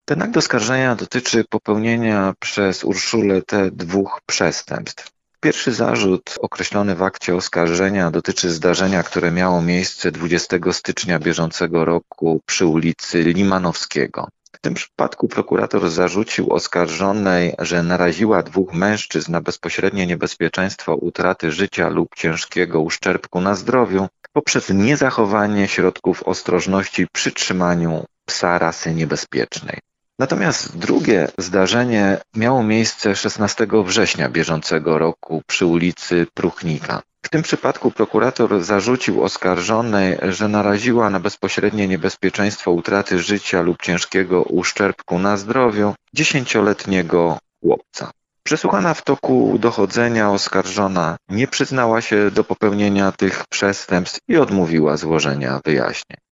Ten akt oskarżenia dotyczy popełnienia przez Urszulę T. dwóch przestępstw. Pierwszy zarzut określony w akcie oskarżenia dotyczy zdarzenia, które miało miejsce 20 stycznia bieżącego roku przy ulicy Limanowskiego. W tym przypadku prokurator zarzucił oskarżonej, że naraziła dwóch mężczyzn na bezpośrednie niebezpieczeństwo utraty życia lub ciężkiego uszczerbku na zdrowiu poprzez niezachowanie środków ostrożności przy trzymaniu psa rasy niebezpiecznej. Natomiast drugie zdarzenie miało miejsce 16 września bieżącego roku przy ulicy Pruchnika. W tym przypadku prokurator zarzucił oskarżonej, że naraziła na bezpośrednie niebezpieczeństwo utraty życia lub ciężkiego uszczerbku na zdrowiu 10-letniego chłopca. Przesłuchana w toku dochodzenia oskarżona nie przyznała się do popełnienia tych przestępstw i odmówiła złożenia wyjaśnień.